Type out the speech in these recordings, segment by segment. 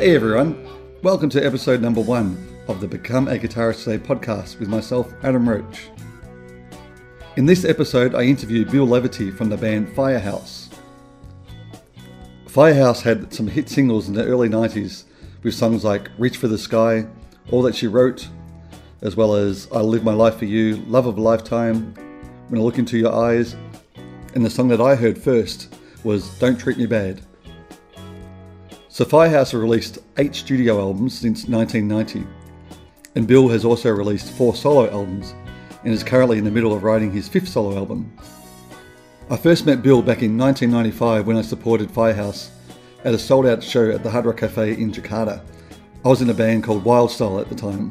Hey everyone, welcome to episode number 1 of the Become a Guitarist Today podcast with myself, Adam Roach. In this episode, I interviewed Bill Leverty from the band Firehouse. Firehouse had some hit singles in the early 90s with songs like Reach for the Sky, All That She Wrote, as well as I Live My Life for You, Love of a Lifetime, When I Look Into Your Eyes, and the song that I heard first was Don't Treat Me Bad. So Firehouse have released 8 studio albums since 1990, and Bill has also released 4 solo albums and is currently in the middle of writing his 5th solo album. I first met Bill back in 1995 when I supported Firehouse at a sold-out show at the Hard Rock Cafe in Jakarta. I was in a band called Wildstyle at the time.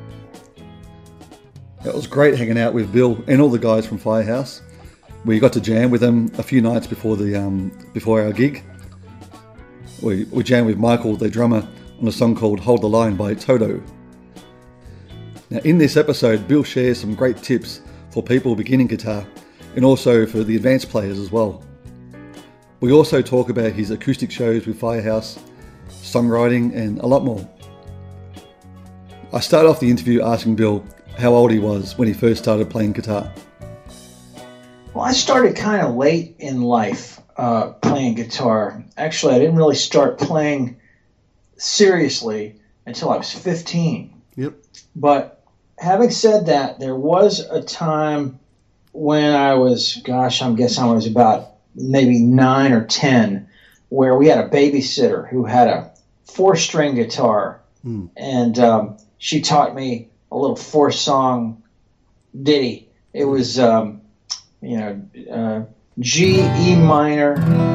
It was great hanging out with Bill and all the guys from Firehouse. We got to jam with them a few nights before our gig. We jammed with Michael, the drummer, on a song called Hold the Line by Toto. Now in this episode, Bill shares some great tips for people beginning guitar and also for the advanced players as well. We also talk about his acoustic shows with Firehouse, songwriting and a lot more. I start off the interview asking Bill how old he was when he first started playing guitar. Well, I started kind of late in life playing guitar. Actually, I didn't really start playing seriously until I was 15. Yep. But having said that, there was a time when I was, I'm guessing I was about maybe 9 or 10, where we had a babysitter who had a 4-string guitar, and she taught me a little 4-song ditty. It was, G, E minor,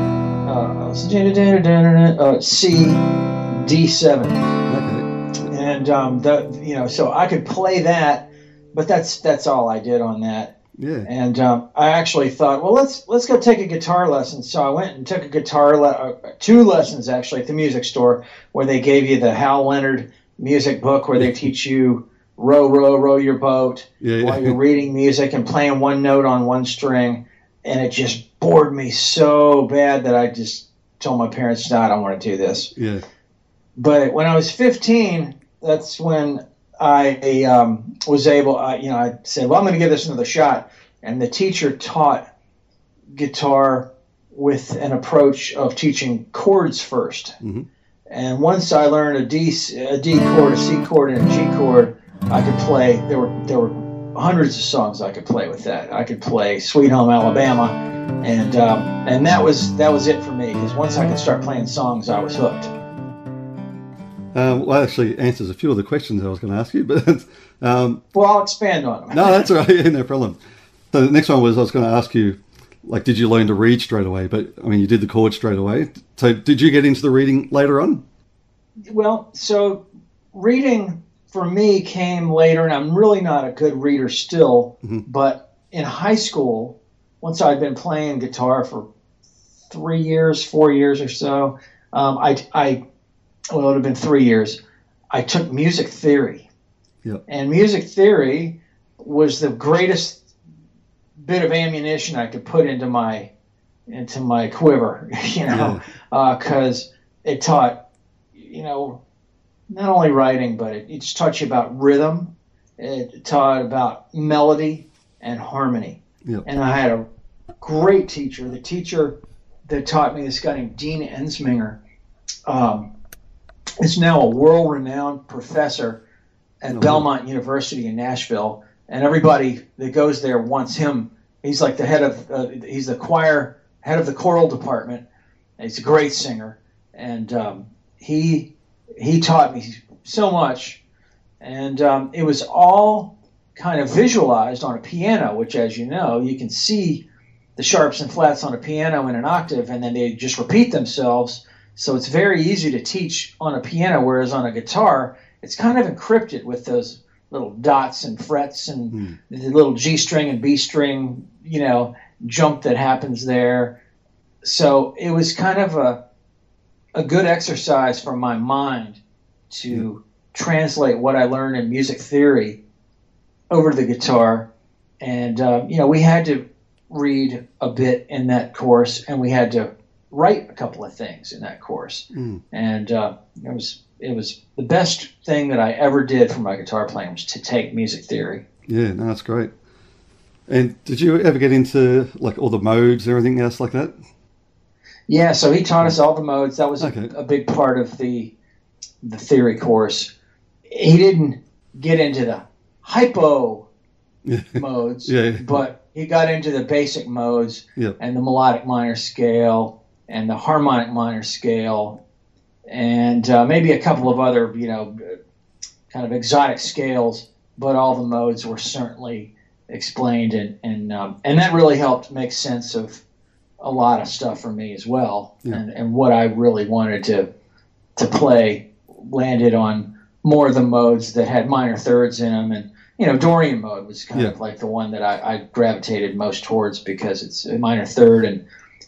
C, D7. Okay. And so I could play that, but that's all I did on that. Yeah. And I actually thought, well, let's go take a guitar lesson. So I went and took a 2 lessons actually at the music store, where they gave you the Hal Leonard music book, where they teach you row your boat while you're reading music and playing one note on one string. And it just bored me so bad that I just told my parents, no, I don't want to do this. Yeah. But when I was 15, that's when I was able, I said, well, I'm going to give this another shot. And the teacher taught guitar with an approach of teaching chords first. Mm-hmm. And once I learned a D chord, a C chord, and a G chord, I could play. There were hundreds of songs I could play with that. I could play Sweet Home Alabama, and that was it for me, because once I could start playing songs, I was hooked. Well, that actually answers a few of the questions I was going to ask you, but well, I'll expand on them. No, that's all right. Yeah, no problem. So the next one was I was going to ask you, like, did you learn to read straight away? But I mean, you did the chords straight away. So did you get into the reading later on? Well, so reading for me came later, and I'm really not a good reader still. Mm-hmm. But in high school, once I'd been playing guitar for 4 years or so, it would have been 3 years. I took music theory, and music theory was the greatest bit of ammunition I could put into my quiver, because it taught, not only writing, but it just taught you about rhythm. It taught about melody and harmony. Yep. And I had a great teacher. The teacher that taught me, this guy named Dean Ensminger, is now a world-renowned professor at Belmont University in Nashville. And everybody that goes there wants him. He's like the head of, he's the head of the choral department. He's a great singer. And he taught me so much, and it was all kind of visualized on a piano, which, as you know, you can see the sharps and flats on a piano in an octave, and then they just repeat themselves. So it's very easy to teach on a piano, whereas on a guitar, it's kind of encrypted with those little dots and frets and the little G string and B string, jump that happens there. So it was kind of a good exercise for my mind to translate what I learned in music theory over to the guitar. And, we had to read a bit in that course, and we had to write a couple of things in that course. And it was the best thing that I ever did for my guitar playing, was to take music theory. Yeah, no, that's great. And did you ever get into like all the modes and everything else like that? Yeah, so he taught us all the modes. That was a big part of the theory course. He didn't get into the hypo modes, but he got into the basic modes and the melodic minor scale and the harmonic minor scale and maybe a couple of other, kind of exotic scales, but all the modes were certainly explained, and that really helped make sense of a lot of stuff for me as well. And what I really wanted to play landed on more of the modes that had minor thirds in them. And Dorian mode was kind of like the one that I gravitated most towards, because it's a minor third and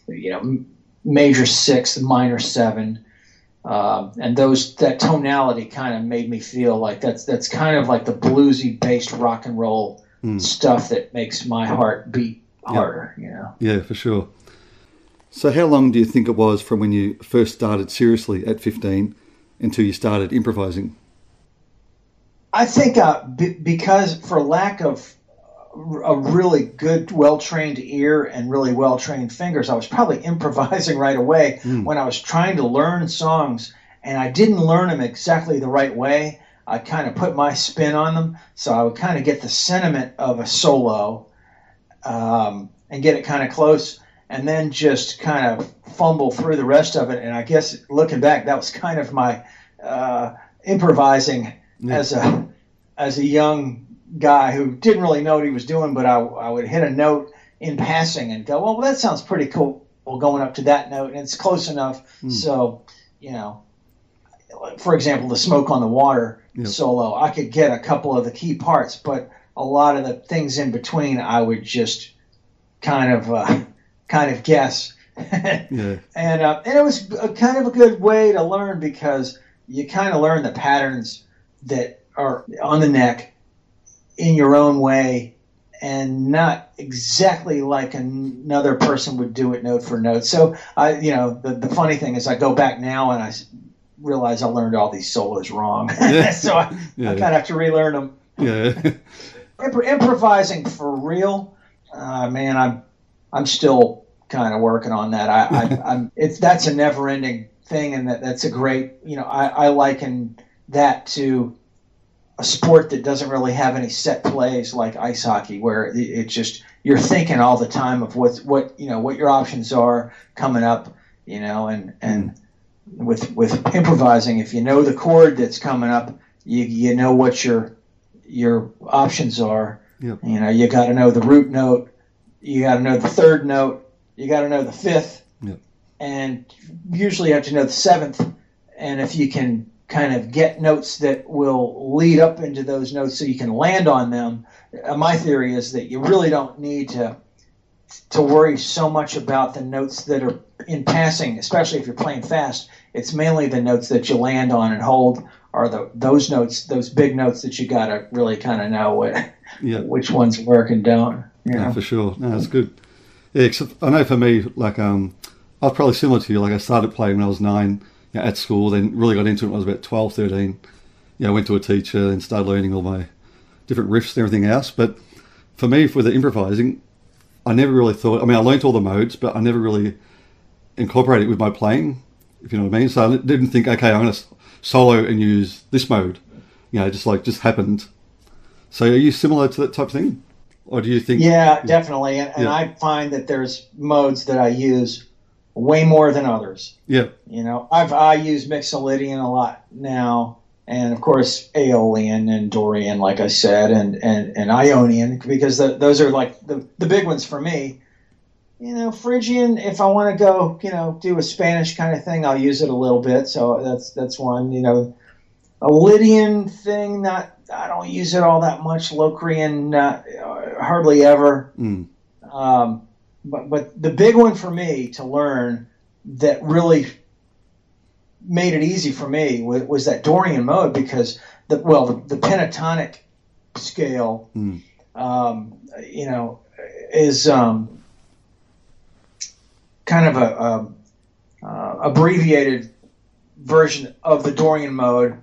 major sixth, minor seven, and that tonality kind of made me feel like that's kind of like the bluesy based rock and roll stuff that makes my heart beat harder. Yeah, for sure. So how long do you think it was from when you first started seriously at 15 until you started improvising? I think because for lack of a really good, well-trained ear and really well-trained fingers, I was probably improvising right away when I was trying to learn songs, and I didn't learn them exactly the right way. I kind of put my spin on them, so I would kind of get the sentiment of a solo and get it kind of close, and then just kind of fumble through the rest of it. And I guess looking back, that was kind of my improvising as a young guy who didn't really know what he was doing, but I would hit a note in passing and go, well, that sounds pretty cool going up to that note, and it's close enough. So, for example, the Smoke on the Water solo, I could get a couple of the key parts, but a lot of the things in between I would just kind of guess. And it was kind of a good way to learn, because you kind of learn the patterns that are on the neck in your own way, and not exactly like another person would do it note for note. So the funny thing is, I go back now and I realize I learned all these solos wrong. So I kind of have to relearn them. Yeah. Improvising for real, man, I'm still kind of working on that. That's a never-ending thing, and that's a great, I liken that to a sport that doesn't really have any set plays like ice hockey, where it's just, you're thinking all the time of what your options are coming up, and with improvising, if you know the chord that's coming up, you know what your options are. You got to know the root note, you got to know the third note, you got to know the fifth, and usually you have to know the seventh. And if you can kind of get notes that will lead up into those notes so you can land on them, my theory is that you really don't need to worry so much about the notes that are in passing, especially if you're playing fast. It's mainly the notes that you land on and hold are those notes, those big notes that you got to really kind of know which ones work and don't. Yeah, for sure. No, that's good. Yeah, I know for me, like I was probably similar to you. Like I started playing when I was 9 at school, then really got into it when I was about 12, 13. Went to a teacher and started learning all my different riffs and everything else. But for me, with the improvising, I never really thought, I learned all the modes, but I never really incorporated it with my playing, if you know what I mean. So I didn't think, okay, I'm going to solo and use this mode. Just happened. So are you similar to that type of thing? Or do you think... Yeah, definitely. And I find that there's modes that I use way more than others. Yeah. I use Mixolydian a lot now, and of course Aeolian and Dorian, like I said, and Ionian, because those are like the big oones for me. Phrygian, if I want to go, do a Spanish kind of thing, I'll use it a little bit. So that's one. A Lydian thing, I don't use it all that much. Locrian, hardly ever. But the big one for me to learn that really made it easy for me was that Dorian mode, because the pentatonic scale, is kind of abbreviated version of the Dorian mode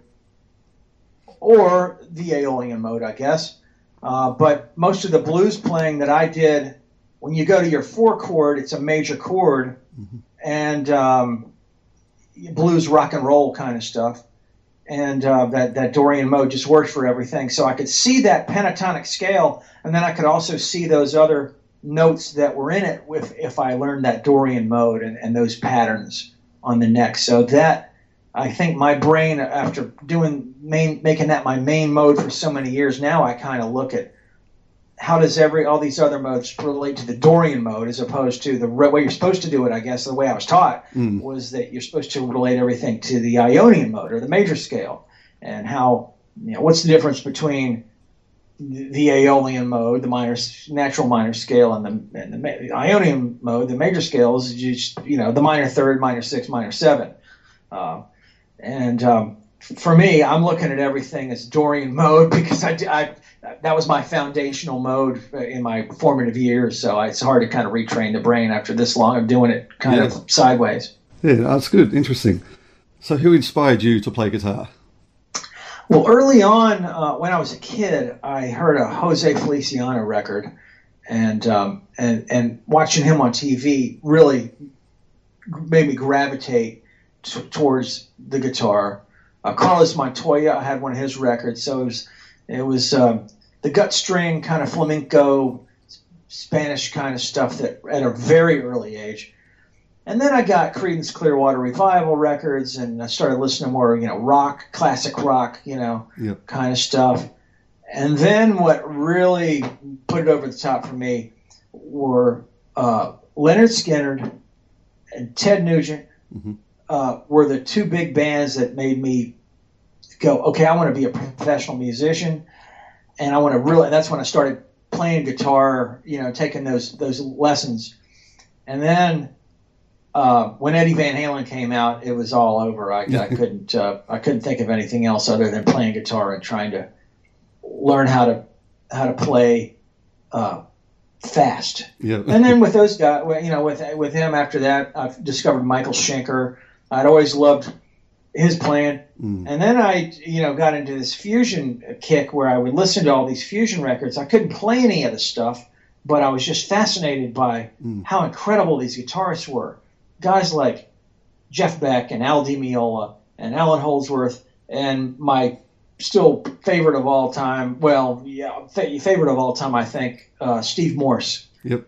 or the Aeolian mode, I guess. But most of the blues playing that I did, when you go to your 4 chord, it's a major chord, and blues rock and roll kind of stuff. And that Dorian mode just worked for everything. So I could see that pentatonic scale, and then I could also see those other notes that were in it if I learned that Dorian mode and those patterns on the neck. So that, I think my brain, after making that my main mode for so many years, now I kind of look at how does all these other modes relate to the Dorian mode, as opposed to the way you're supposed to do it. I guess the way I was taught was that you're supposed to relate everything to the Ionian mode or the major scale, and how, what's the difference between the Aeolian mode, the natural minor scale, and the Ionian mode, the major scale, is just the minor third, minor sixth, minor seven, for me, I'm looking at everything as Dorian mode because that was my foundational mode in my formative years. So it's hard to kind of retrain the brain after this long of doing it kind of sideways. Yeah, that's good. Interesting. So who inspired you to play guitar? Well, early on, when I was a kid, I heard a Jose Feliciano record, and watching him on TV really made me gravitate towards the guitar. Carlos Montoya, I had one of his records, so it was the gut string kind of flamenco, Spanish kind of stuff that at a very early age. And then I got Creedence Clearwater Revival records, and I started listening to more, rock, classic rock, kind of stuff. And then what really put it over the top for me were Leonard Skinner and Ted Nugent. Were the two big bands that made me go, okay, I want to be a professional musician, and I want to really. That's when I started playing guitar, taking those lessons. And then when Eddie Van Halen came out, it was all over. I couldn't think of anything else other than playing guitar and trying to learn how to play fast. Yeah. And then with those guys, with him after that, I've discovered Michael Schenker. I'd always loved his playing. And then I, got into this fusion kick where I would listen to all these fusion records. I couldn't play any of the stuff, but I was just fascinated by how incredible these guitarists were. Guys like Jeff Beck and Al Di Meola and Alan Holdsworth, and my still favorite of all time, favorite of all time, I think, Steve Morse. Yep.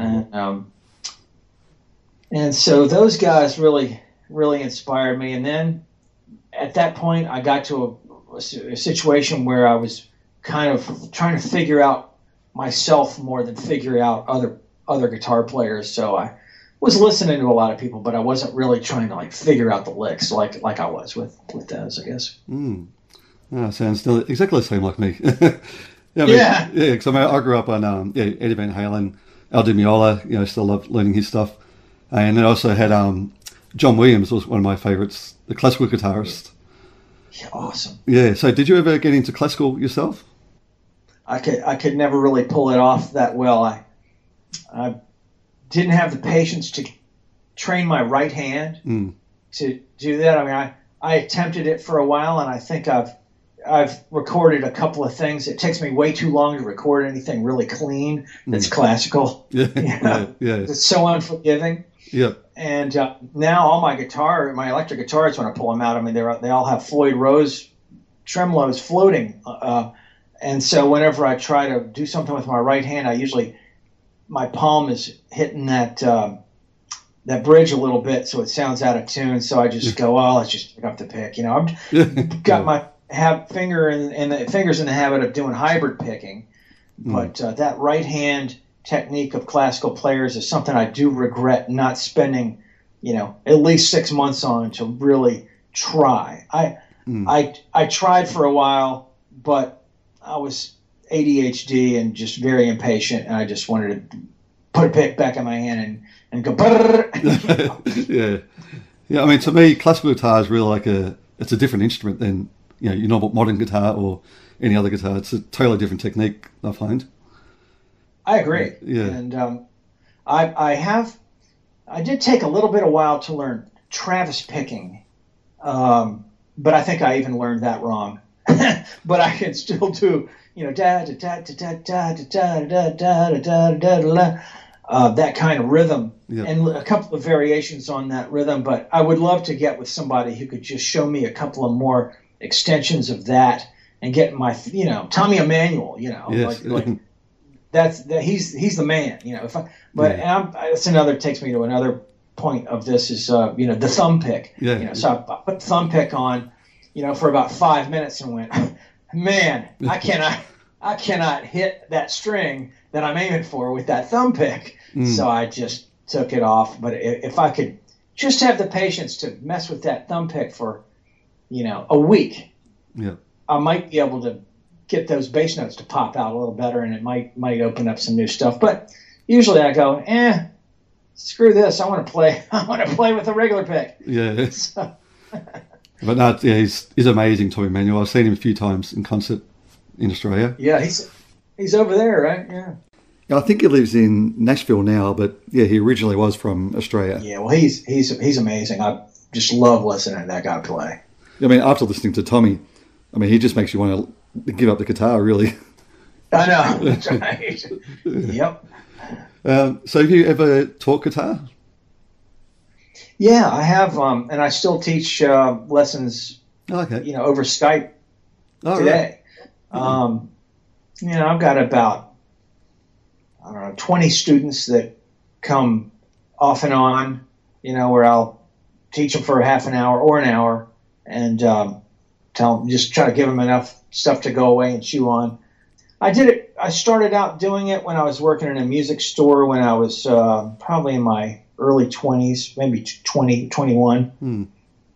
And so those guys really inspired me. And then at that point, I got to a situation where I was kind of trying to figure out myself more than figure out other guitar players. So I was listening to a lot of people, but I wasn't really trying to figure out the licks like I was with those, I guess. Sounds still exactly the same like me. Yeah. Because I grew up on Eddie Van Halen, Al Di Meola. Still loved learning his stuff, and then I also had John Williams was one of my favorites, the classical guitarist. Yeah, awesome. Yeah. So did you ever get into classical yourself? I could never really pull it off that well. I didn't have the patience to train my right hand to do that. I mean, I attempted it for a while, and I think I've recorded a couple of things. It takes me way too long to record anything really clean that's classical. Yeah. It's so unforgiving. Yeah. And now all my electric guitars, when I pull them out, I mean, they all have Floyd Rose tremolos floating. And so whenever I try to do something with my right hand, my palm is hitting that bridge a little bit, so it sounds out of tune. So I just go, let's just pick up the pick. I've got my fingers in the habit of doing hybrid picking, but that right hand technique of classical players is something I do regret not spending, at least 6 months on to really try. I tried for a while, but I was ADHD and just very impatient, and I just wanted to put a pick back in my hand and go. Yeah. I mean, to me, classical guitar is really it's a different instrument than your normal modern guitar or any other guitar. It's a totally different technique, I find. I agree. Yeah. And I did take a little bit of while to learn Travis picking, but I think I even learned that wrong. But I can still do, da da da da da da da da da da da da, that kind of rhythm, and a couple of variations on that rhythm. But I would love to get with somebody who could just show me a couple of more extensions of that and get my, Tommy Emmanuel, like he's the man, that's another, takes me to another point of this is, the thumb pick, so I put the thumb pick on, for about 5 minutes and went, man, I cannot hit that string that I'm aiming for with that thumb pick. So I just took it off. But if I could just have the patience to mess with that thumb pick for, a week, I might be able to get those bass notes to pop out a little better, and it might open up some new stuff. But usually I go, screw this. I want to play with a regular pick. Yeah. So. But no, he's amazing, Tommy Emmanuel. I've seen him a few times in concert in Australia. Yeah, he's over there, right? Yeah. I think he lives in Nashville now, but he originally was from Australia. Yeah, well, he's amazing. I just love listening to that guy play. I mean, after listening to Tommy, he just makes you want to give up the guitar, really. I know. That's right. Yep. So have you ever taught guitar? Yeah, I have, and I still teach lessons. Okay. Over Skype today. Right. I've got about 20 students that come off and on. Where I'll teach them for a half an hour or an hour, and just try to give them enough stuff to go away and chew on. I started out doing it when I was working in a music store when I was probably in my early 20s, maybe 20, 21,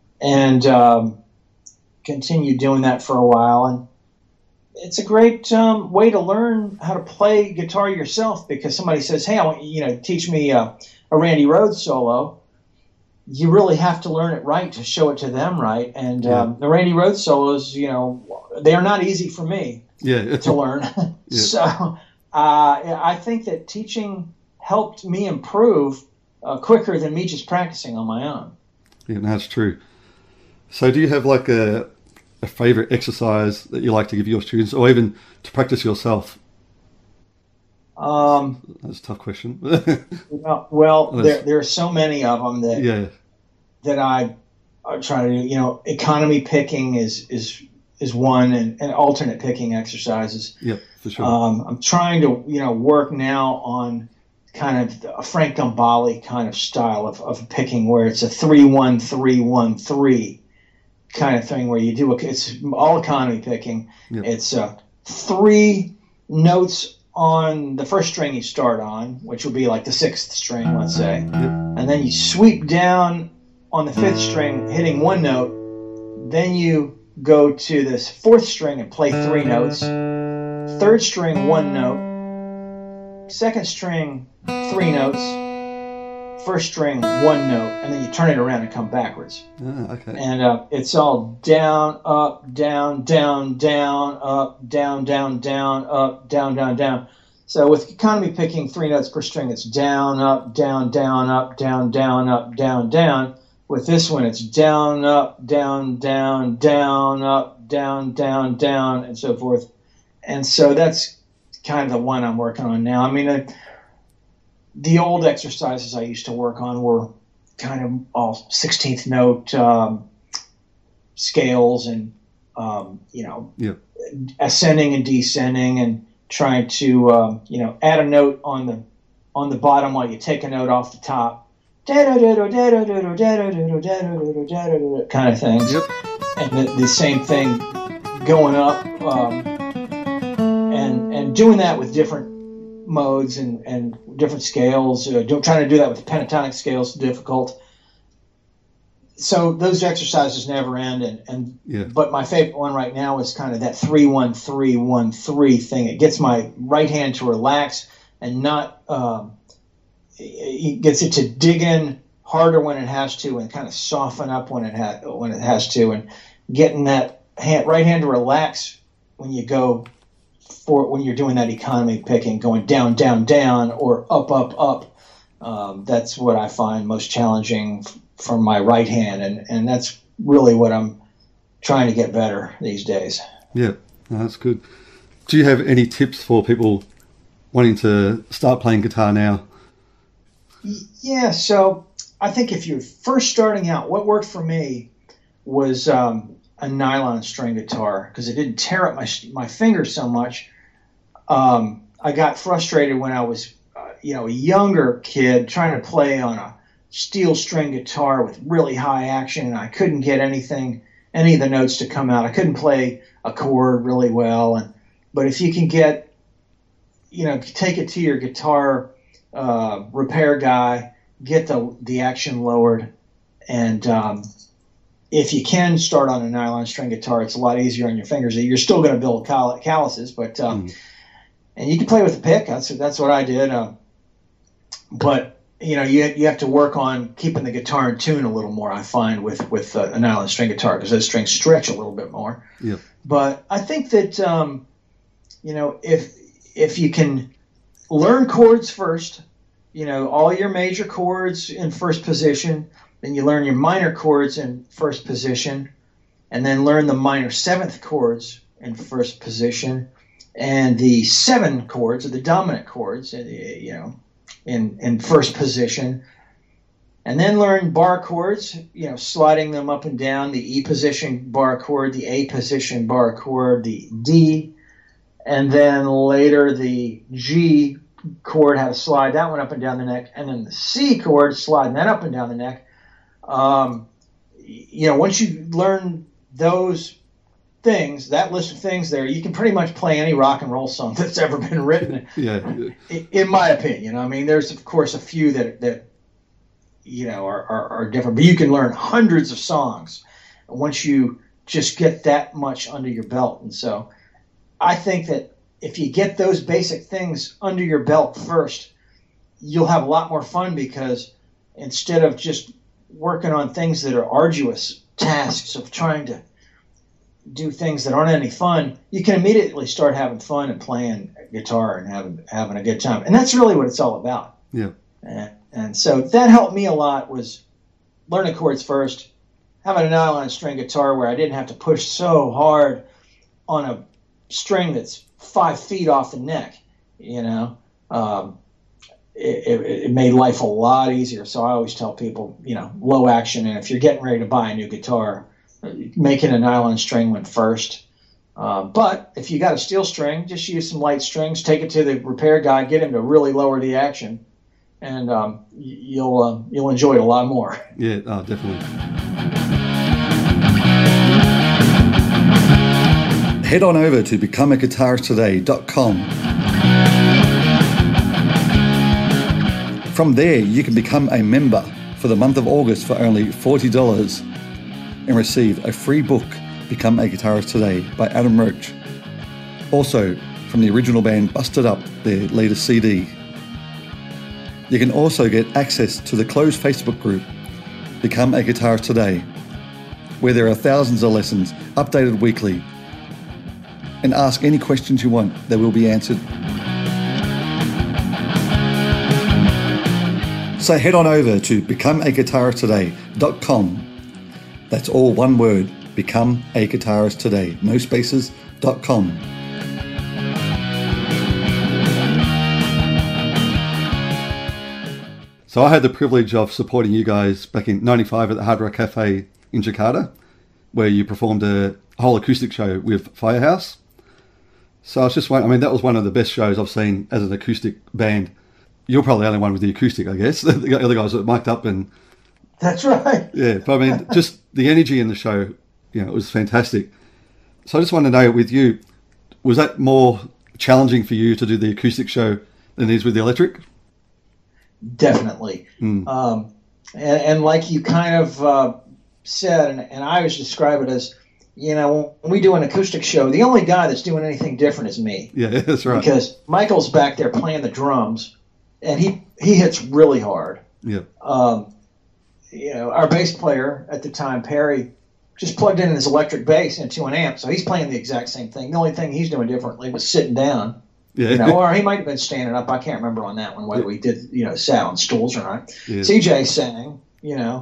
and continued doing that for a while. And it's a great way to learn how to play guitar yourself, because somebody says, hey, I want you to teach me a Randy Rhoads solo. You really have to learn it right to show it to them right. And the Randy Rhoads solos, they are not easy for me to learn. So I think that teaching helped me improve quicker than me just practicing on my own. Yeah, that's true. So do you have like a favorite exercise that you like to give your students, or even to practice yourself? That's a tough question. well, there are so many of them that I try to do. Economy picking is one, and alternate picking exercises. Yep, for sure. I'm trying to work now on kind of a Frank Gambale kind of style of picking, where it's a 3-1-3-1-3 kind of thing, where you do it's all economy picking. Yep. It's 3 notes on the first string you start on, which would be like the 6th string, let's say. Yep. And then you sweep down on the 5th string, hitting 1 note. Then you go to this 4th string and play 3 notes. 3rd string, 1 note. 2nd string, 3 notes. 1st string, 1 note, and then you turn it around and come backwards. Okay. And it's all down, up, down, down, down, up, down, down, down, up, down, down, down. So with economy picking 3 notes per string, it's down, up, down, down, up, down, down, up, down, down. With this one, it's down, up, down, down, down, up, down, down, down, and so forth. And so that's kind of the one I'm working on now. I mean, the old exercises I used to work on were kind of all 16th note scales, and ascending and descending, and trying to add a note on the bottom while you take a note off the top, kind of things. Yep. And the same thing going up, and doing that with different modes and different scales. Trying to do that with pentatonic scales is difficult. So those exercises never end. But my favorite one right now is kind of that 3-1-3-1-3 thing. It gets my right hand to relax and not. It gets it to dig in harder when it has to, and kind of soften up when it has to, and getting that right hand to relax when you go. When you're doing that economy picking, going down, down, down, or up, up, up. That's what I find most challenging from my right hand, and that's really what I'm trying to get better these days. Yeah, no, that's good. Do you have any tips for people wanting to start playing guitar now? Yeah, so I think if you're first starting out, what worked for me was a nylon string guitar because it didn't tear up my fingers so much. I got frustrated when I was, a younger kid trying to play on a steel string guitar with really high action, and I couldn't get any of the notes to come out. I couldn't play a chord really well. But if you can get, take it to your guitar repair guy, get the action lowered, and if you can start on a nylon string guitar, it's a lot easier on your fingers. You're still going to build calluses, but and you can play with a pick. That's what I did. But you have to work on keeping the guitar in tune a little more. I find with a nylon string guitar because those strings stretch a little bit more. Yep. But I think that if you can learn chords first, all your major chords in first position, then you learn your minor chords in first position, and then learn the minor seventh chords in first position, and the 7 chords or the dominant chords, in first position, and then learn bar chords, sliding them up and down, the E position bar chord, the A position bar chord, the D, and then later the G chord, how to slide that one up and down the neck, and then the C chord, sliding that up and down the neck. Once you learn those things, that list of things there, you can pretty much play any rock and roll song that's ever been written. Yeah. In my opinion, there's of course a few that are different, but you can learn hundreds of songs once you just get that much under your belt. And so I think that if you get those basic things under your belt first, you'll have a lot more fun because instead of just working on things that are arduous tasks of trying to do things that aren't any fun, you can immediately start having fun and playing guitar and having a good time. And that's really what it's all about. Yeah. And so that helped me a lot, was learning chords first, having a nylon string guitar where I didn't have to push so hard on a string that's 5 feet off the neck, it made life a lot easier. So I always tell people, low action, and if you're getting ready to buy a new guitar, making a nylon string one first. But if you got a steel string, just use some light strings, take it to the repair guy, get him to really lower the action, and you'll enjoy it a lot more. Yeah, definitely. Head on over to becomeaguitaristtoday.com. From there, you can become a member for the month of August for only $40 and receive a free book, Become a Guitarist Today by Adam Roach. Also, from the original band Busted Up, their latest CD. You can also get access to the closed Facebook group, Become a Guitarist Today, where there are thousands of lessons updated weekly. And ask any questions you want, they will be answered. So head on over to becomeaguitaristtoday.com. That's all one word, Become a Guitarist Today, no spaces.com. So I had the privilege of supporting you guys back in '95 at the Hard Rock Cafe in Jakarta, where you performed a whole acoustic show with Firehouse. So I was just wondering, that was one of the best shows I've seen as an acoustic band. You're probably the only one with the acoustic, I guess. The other guys were mic'd up and... That's right. Yeah, but just the energy in the show, it was fantastic. So I just want to know with you, was that more challenging for you to do the acoustic show than it is with the electric? Definitely. And like you kind of said, and I always describe it as, when we do an acoustic show, the only guy that's doing anything different is me. Yeah, that's right. Because Michael's back there playing the drums, and he hits really hard. Yeah. Our bass player at the time, Perry, just plugged in his electric bass into an amp, so he's playing the exact same thing. The only thing he's doing differently was sitting down. Yeah. Or he might have been standing up. I can't remember on that one whether we did, sat on stools or not. Yeah. CJ sang,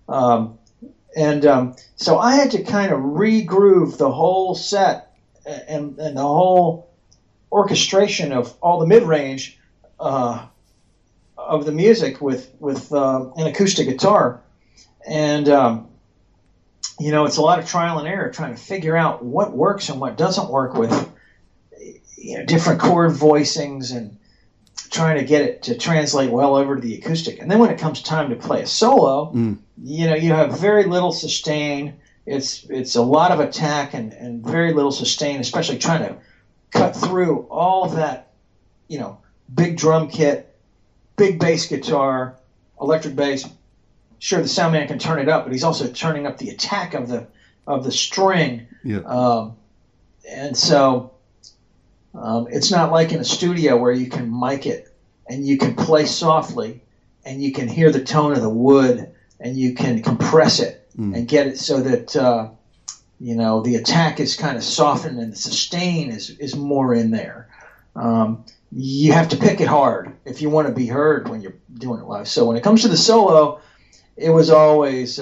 So I had to kind of re-groove the whole set and the whole orchestration of all the mid-range of the music with an acoustic guitar. And, it's a lot of trial and error trying to figure out what works and what doesn't work with different chord voicings and trying to get it to translate well over to the acoustic. And then when it comes time to play a solo, you have very little sustain. It's a lot of attack and very little sustain, especially trying to cut through all of that, big drum kit, big bass guitar, electric bass. Sure, the sound man can turn it up, but he's also turning up the attack of the string. Yeah. And so it's not like in a studio where you can mic it and you can play softly and you can hear the tone of the wood and you can compress it and get it so that the attack is kind of softened and the sustain is more in there. You have to pick it hard if you want to be heard when you're doing it live. So when it comes to the solo, it was always,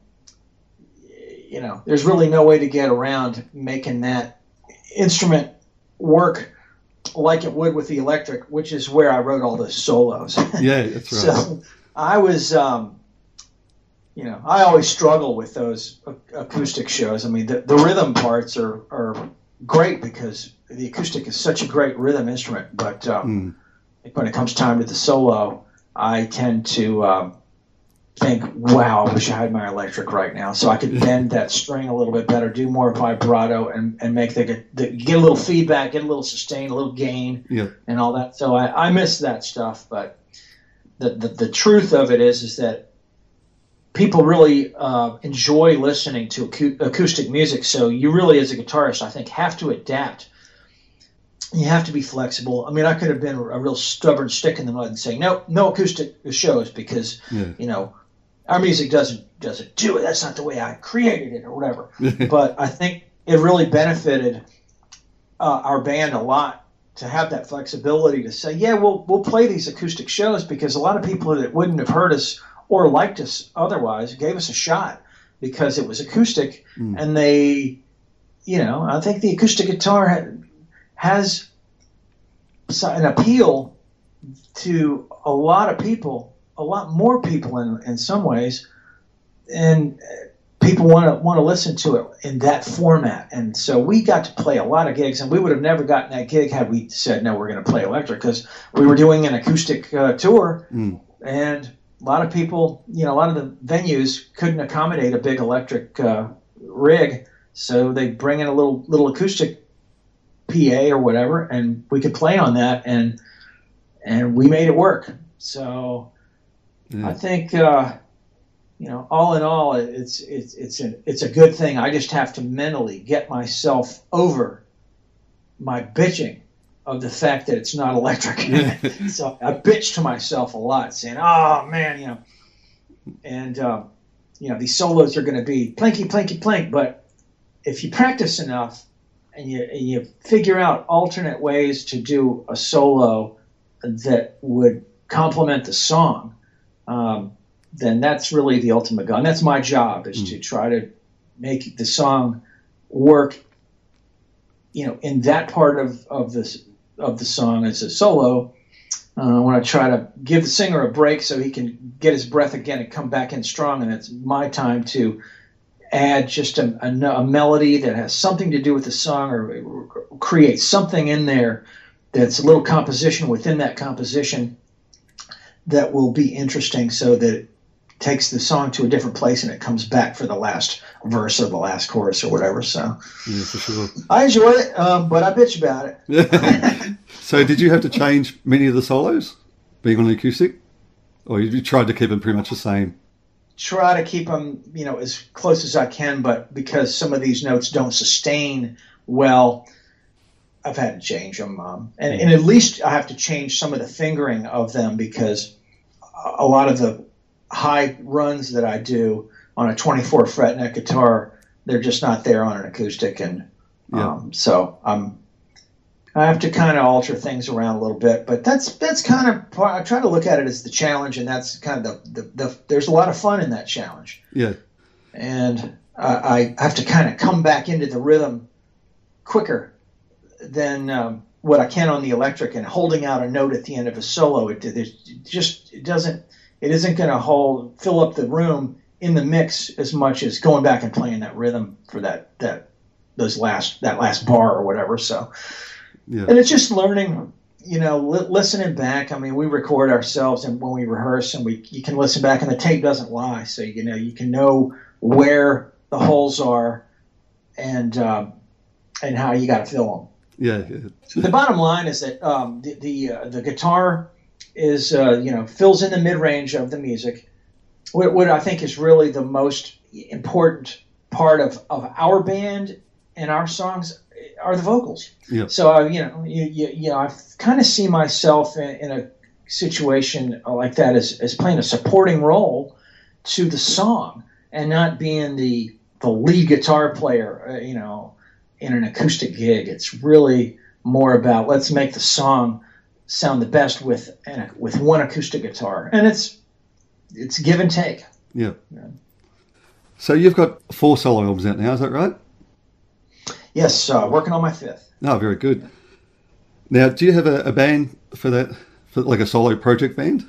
there's really no way to get around making that instrument work like it would with the electric, which is where I wrote all the solos. Yeah, that's right. So I was, I always struggle with those acoustic shows. I mean, the rhythm parts are great because the acoustic is such a great rhythm instrument. But when it comes time to the solo, I tend to think, wow, I wish I had my electric right now so I could bend that string a little bit better, do more vibrato, and make get a little feedback, get a little sustain, a little gain, and all that. So I miss that stuff. But the truth of it is that people really enjoy listening to acoustic music. So you really, as a guitarist, I think, have to adapt. You have to be flexible. I mean, I could have been a real stubborn stick in the mud and saying, no acoustic shows because, our music doesn't do it. That's not the way I created it or whatever. But I think it really benefited our band a lot to have that flexibility to say, yeah, we'll play these acoustic shows because a lot of people that wouldn't have heard us or liked us otherwise gave us a shot because it was acoustic. And they, I think the acoustic guitar has an appeal to a lot of people, a lot more people in some ways, and people want to listen to it in that format. And so we got to play a lot of gigs, and we would have never gotten that gig had we said, no, we're going to play electric, because we were doing an acoustic tour, and a lot of people, a lot of the venues couldn't accommodate a big electric rig, so they bring in a little acoustic PA or whatever, and we could play on that, and we made it work. So I think, all in all, it's a good thing. I just have to mentally get myself over my bitching of the fact that it's not electric. So I bitch to myself a lot, saying, "Oh man, and these solos are going to be planky, planky, plank." But if you practice enough and you figure out alternate ways to do a solo that would complement the song, then that's really the ultimate goal. And that's my job, is to try to make the song work, in that part of the song as a solo. I want to try to give the singer a break so he can get his breath again and come back in strong. And it's my time to add just a melody that has something to do with the song, or create something in there that's a little composition within that composition that will be interesting, so that it takes the song to a different place and it comes back for the last verse or the last chorus or whatever. So yeah, for sure. I enjoy it, but I bitch about it. So did you have to change many of the solos being on the acoustic, or you tried to keep them pretty much the same? Try to keep them, as close as I can, but because some of these notes don't sustain well, I've had to change them. And at least I have to change some of the fingering of them, because a lot of the high runs that I do on a 24 fret neck guitar, they're just not there on an acoustic. And so I'm I have to kind of alter things around a little bit, but that's kind of I try to look at it as the challenge, and that's kind of the there's a lot of fun in that challenge. Yeah. And I have to kind of come back into the rhythm quicker than what I can on the electric, and holding out a note at the end of a solo. It isn't going to fill up the room in the mix as much as going back and playing that rhythm for that last bar or whatever. So. Yeah. And it's just learning, listening back. I mean, we record ourselves, and when we rehearse, and you can listen back, and the tape doesn't lie. So you can know where the holes are, and how you got to fill them. Yeah. The bottom line is that the guitar is fills in the mid range of the music. What I think is really the most important part of our band and our songs are the vocals. Yeah. So I kind of see myself in a situation like that as playing a supporting role to the song, and not being the lead guitar player, in an acoustic gig. It's really more about, let's make the song sound the best with one acoustic guitar, and it's give and take. Yeah. So you've got 4 solo albums out now, is that right? Yes, working on my 5th. Oh, very good. Now, do you have a band for that, for like a solo project band?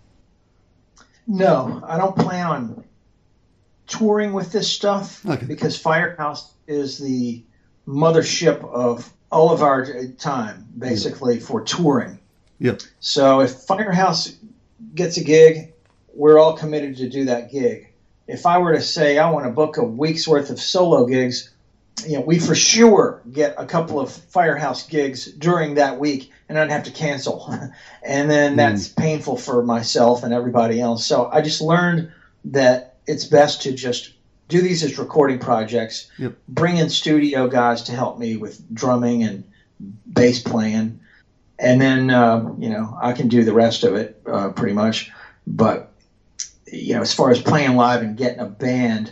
No, I don't plan on touring with this stuff, because Firehouse is the mothership of all of our time, basically, for touring. Yep. So if Firehouse gets a gig, we're all committed to do that gig. If I were to say I want to book a week's worth of solo gigs, we for sure get a couple of Firehouse gigs during that week, and I'd have to cancel. And then that's painful for myself and everybody else. So I just learned that it's best to just do these as recording projects, bring in studio guys to help me with drumming and bass playing, and then, I can do the rest of it pretty much. But, as far as playing live and getting a band,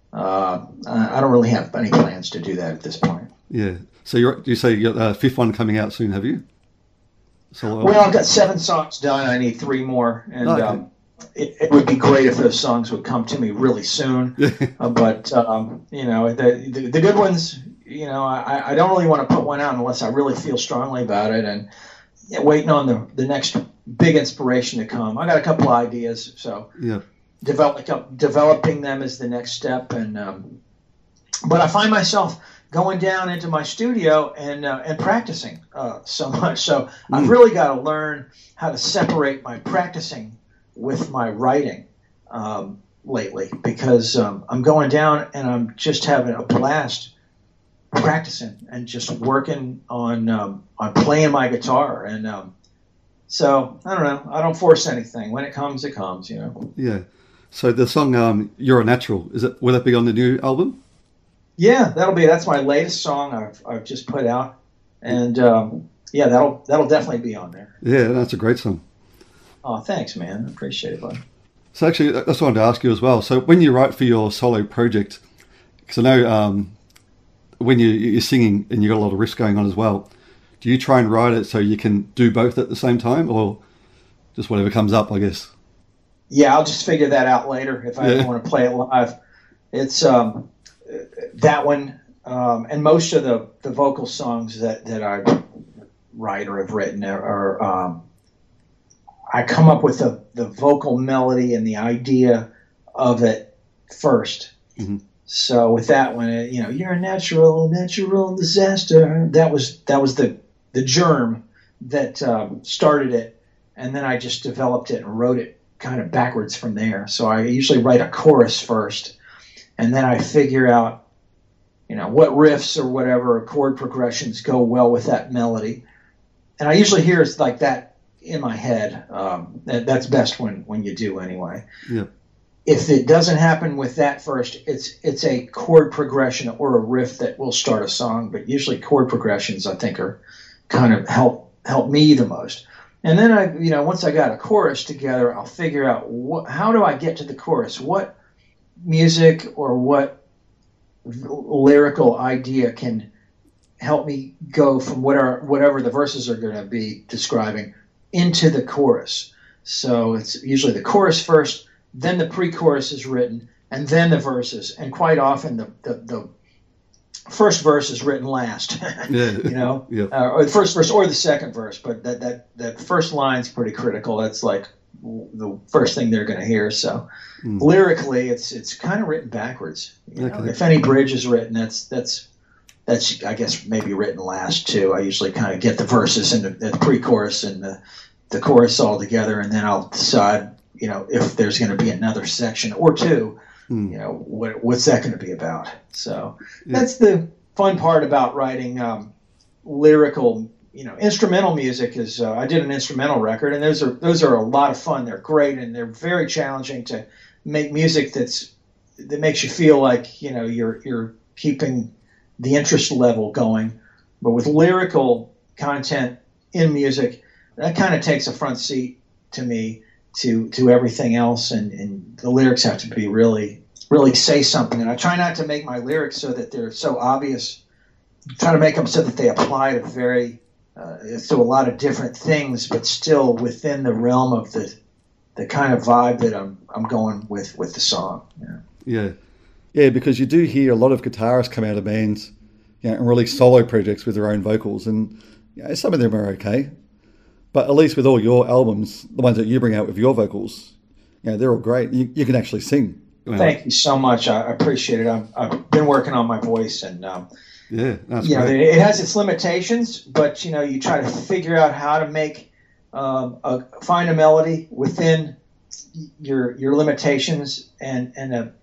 I don't really have any plans to do that at this point. Yeah. So you say you got a 5th one coming out soon, have you? Well, I've got 7 songs done. I need 3 more, and it would be great if those songs would come to me really soon. But the good ones, I don't really want to put one out unless I really feel strongly about it, and waiting on the next big inspiration to come. I got a couple of ideas, so developing them is the next step. And but I find myself going down into my studio and practicing so much. So I've really got to learn how to separate my practicing with my writing lately, because I'm going down and I'm just having a blast practicing and just working on playing my guitar. And so I don't know. I don't force anything. When it comes, it comes. Yeah. So the song "You're a Natural" will that be on the new album? Yeah, that's my latest song I've just put out, and that'll definitely be on there. Yeah, that's a great song. Oh, thanks, man. I appreciate it, bud. So actually, that's what I wanted to ask you as well. So when you write for your solo project, because I know when you're singing and you've got a lot of riffs going on as well, do you try and write it so you can do both at the same time, or just whatever comes up, I guess? Yeah, I'll just figure that out later if I ever want to play it live. It's that one, and most of the vocal songs that I write or have written are I come up with the vocal melody and the idea of it first. Mm-hmm. So with that one, you're a natural disaster. That was the germ that started it, and then I just developed it and wrote it kind of backwards from there. So I usually write a chorus first, and then I figure out, what riffs or whatever chord progressions go well with that melody. And I usually hear it's like that in my head. That's best when you do anyway. Yeah. If it doesn't happen with that first, it's a chord progression or a riff that will start a song. But usually chord progressions, I think, are kind of help me the most. And then once I got a chorus together, I'll figure out how do I get to the chorus? What music or what lyrical idea can help me go from whatever the verses are going to be describing into the chorus. So it's usually the chorus first, then the pre-chorus is written, and then the verses. And quite often the first verse is written last, Yeah. you know, Yeah. or the first verse or the second verse. But that first line's pretty critical. That's like the first thing they're going to hear. So lyrically, it's kind of written backwards. You know? If any bridge is written, that's I guess maybe written last too. I usually kind of get the verses and the pre-chorus and the chorus all together, and then I'll decide, you know, if there's going to be another section or two. You know, what's that going to be about? So that's the fun part about writing lyrical, you know, instrumental music. Is I did an instrumental record, and those are a lot of fun. They're great, and they're very challenging to make music that makes you feel like, you know, you're keeping the interest level going. But with lyrical content in music, that kind of takes a front seat to me to everything else, and the lyrics have to be really say something. And I try not to make my lyrics so that they're so obvious. I try to make them so that they apply to to a lot of different things, but still within the realm of the kind of vibe that I'm going with the song. Yeah, because you do hear a lot of guitarists come out of bands, you know, and release solo projects with their own vocals, and you know, some of them are okay. But at least with all your albums, the ones that you bring out with your vocals, you know, they're all great. You can actually sing. Thank you so much. I appreciate it. I've been working on my voice, and that's you know, great. it has its limitations, but you know, you try to figure out how to make find a melody within your limitations and an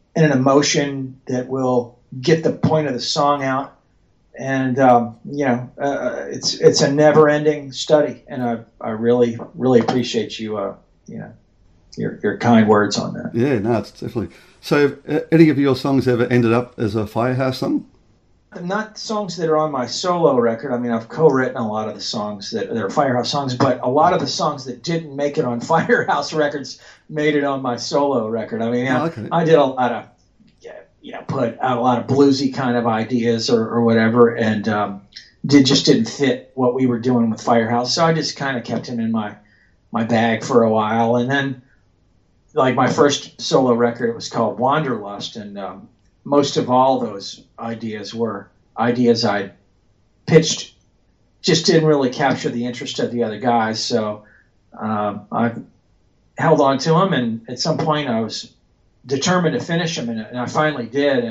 emotion that will get the point of the song out. And you know, it's a never-ending study, and I really appreciate you you know, your kind words on that. Yeah, no, it's definitely. So, have any of your songs ever ended up as a Firehouse song? Not songs that are on my solo record. I mean, I've co-written a lot of the songs that are Firehouse songs, but a lot of the songs that didn't make it on Firehouse records made it on my solo record. I mean, I did a lot of, you know, put out a lot of bluesy kind of ideas or whatever, and just didn't fit what we were doing with Firehouse. So I just kind of kept him in my bag for a while, and then, like, my first solo record, it was called Wanderlust, and most of all those ideas were ideas I pitched, just didn't really capture the interest of the other guys. So I held on to them, and at some point I was determined to finish them, and I finally did.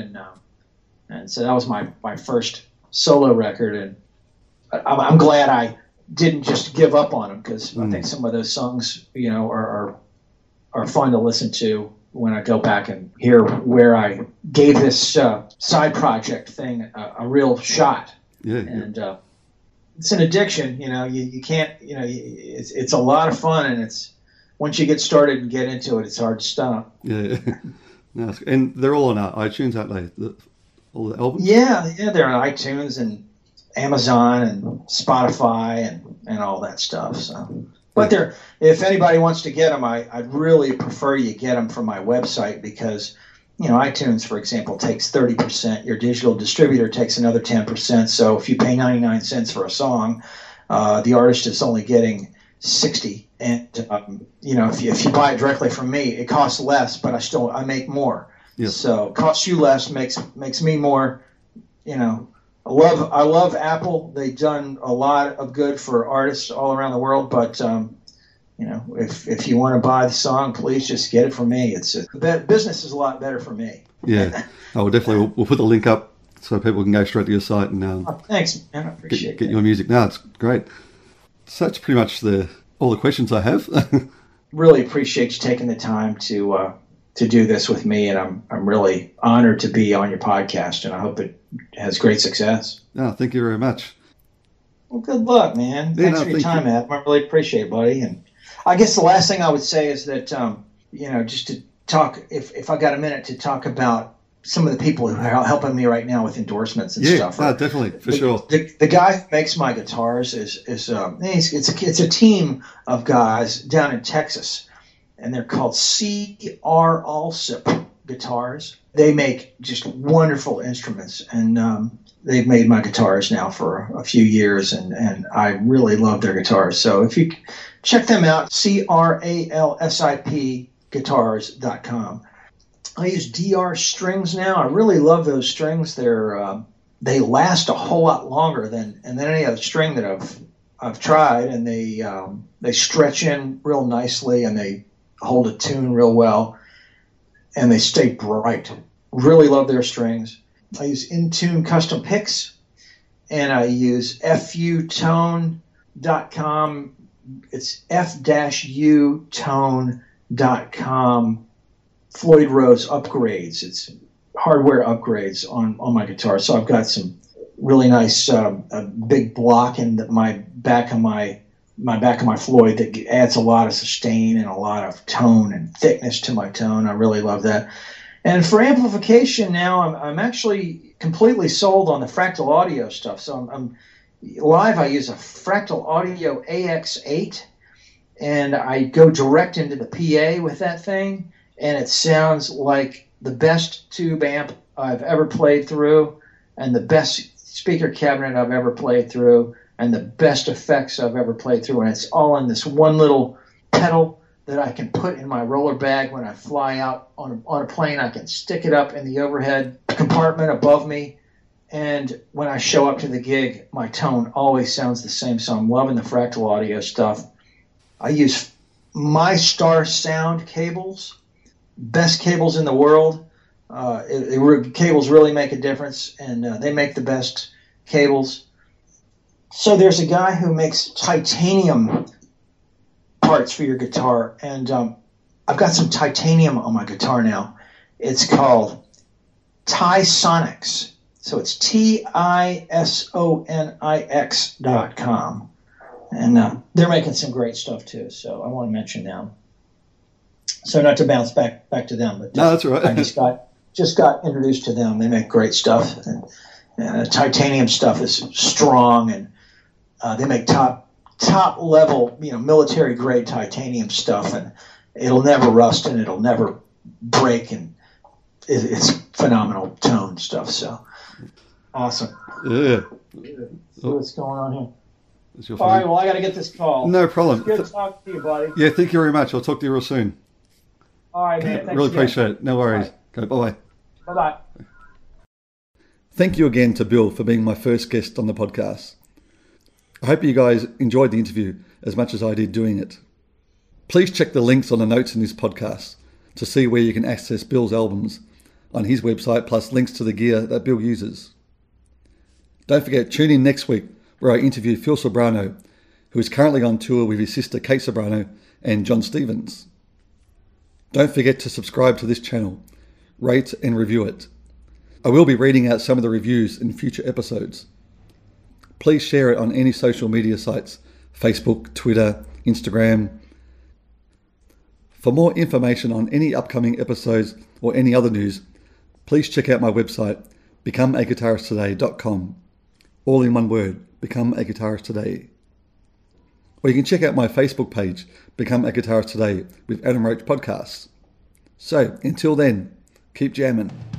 And so that was my first solo record, and I'm glad I didn't just give up on them, because I think some of those songs, you know, are fun to listen to when I go back and hear where I gave this side project thing a real shot. And it's an addiction, you know. You can't, you know, it's a lot of fun, and it's once you get started and get into it, it's hard to stop. Yeah. No, and they're all on iTunes, aren't they? All the albums? Yeah, they're on iTunes and Amazon and Spotify and all that stuff. So, but if anybody wants to get them, I'd really prefer you get them from my website, because, you know, iTunes, for example, takes 30%. Your digital distributor takes another 10%. So if you pay 99 cents for a song, the artist is only getting 60. And you know, if you buy it directly from me, it costs less, but I make more. Yep. So costs you less makes me more. You know, I love Apple. They've done a lot of good for artists all around the world. But you know, if you want to buy the song, please just get it from me. Business is a lot better for me. Yeah, we'll put the link up so people can go straight to your site and thanks, man. I appreciate get your music. No, it's great. So that's pretty much all the questions I have. Really appreciate you taking the time to do this with me, and I'm really honored to be on your podcast, and I hope it has great success. No, thank you very much. Well, good luck, man. Thanks for your time, Adam. I really appreciate it, buddy. And I guess the last thing I would say is that you know, just to talk, if I got a minute to talk about some of the people who are helping me right now with endorsements and stuff. Yeah, definitely, for sure. The guy who makes my guitars it's a team of guys down in Texas, and they're called C.R. Alsip Guitars, They make just wonderful instruments, and they've made my guitars now for a few years, and I really love their guitars. So if you check them out, CRALSIP guitars.com. I use DR strings now. I really love those strings. They last a whole lot longer than any other string that I've tried, and they stretch in real nicely, and they hold a tune real well, and they stay bright. Really love their strings. I use Intune custom picks, and I use futone.com. It's f-utone.com. Floyd Rose upgrades. It's hardware upgrades on my guitar. So I've got some really nice a big block in my back of my Floyd that adds a lot of sustain and a lot of tone and thickness to my tone. I really love that. And for amplification now, I'm actually completely sold on the Fractal Audio stuff. So I'm live. I use a Fractal Audio AX8, and I go direct into the PA with that thing, and it sounds like the best tube amp I've ever played through, and the best speaker cabinet I've ever played through, and the best effects I've ever played through. And it's all in this one little pedal that I can put in my roller bag when I fly out on a plane. I can stick it up in the overhead compartment above me, and when I show up to the gig, my tone always sounds the same. So I'm loving the Fractal Audio stuff. I use MyStar Sound cables, best cables in the world. Cables really make a difference, and they make the best cables. So there's a guy who makes titanium parts for your guitar, and I've got some titanium on my guitar now. It's called Tisonix. So it's TISONIX.com. And they're making some great stuff too, so I want to mention them. So not to bounce back to them, but no, that's right. I just got introduced to them. They make great stuff, and titanium stuff is strong, and they make top level, military grade titanium stuff, and it'll never rust and it'll never break, and it's phenomenal tone stuff. So awesome. Yeah. See what's going on here. All right, well, I got to get this call. No problem. Good talking to you, buddy. Yeah, thank you very much. I'll talk to you real soon. All right, man. Thanks really again. appreciate it. No worries. Okay, bye-bye. Bye-bye. Thank you again to Bill for being my first guest on the podcast. I hope you guys enjoyed the interview as much as I did doing it. Please check the links on the notes in this podcast to see where you can access Bill's albums on his website, plus links to the gear that Bill uses. Don't forget, tune in next week where I interview Phil Sobrano, who is currently on tour with his sister Kate Sobrano and John Stevens. Don't forget to subscribe to this channel, rate and review it. I will be reading out some of the reviews in future episodes. Please share it on any social media sites, Facebook, Twitter, Instagram. For more information on any upcoming episodes or any other news, please check out my website, becomeaguitaristtoday.com. All in one word, Become a Guitarist Today. Or you can check out my Facebook page, Become a Guitarist Today with Adam Roach Podcasts. So, until then, keep jamming.